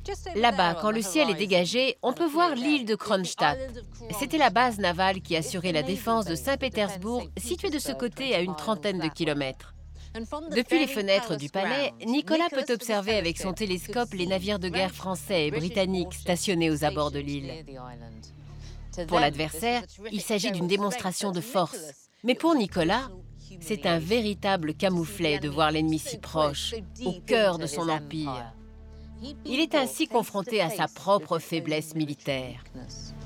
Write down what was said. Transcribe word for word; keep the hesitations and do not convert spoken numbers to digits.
Là-bas, quand le ciel est dégagé, on peut voir l'île de Kronstadt. C'était la base navale qui assurait la défense de Saint-Pétersbourg, située de ce côté à une trentaine de kilomètres. Depuis les fenêtres du palais, Nicolas peut observer avec son télescope les navires de guerre français et britanniques stationnés aux abords de l'île. Pour l'adversaire, il s'agit d'une démonstration de force. Mais pour Nicolas, c'est un véritable camouflet de voir l'ennemi si proche, au cœur de son empire. Il est ainsi confronté à sa propre faiblesse militaire.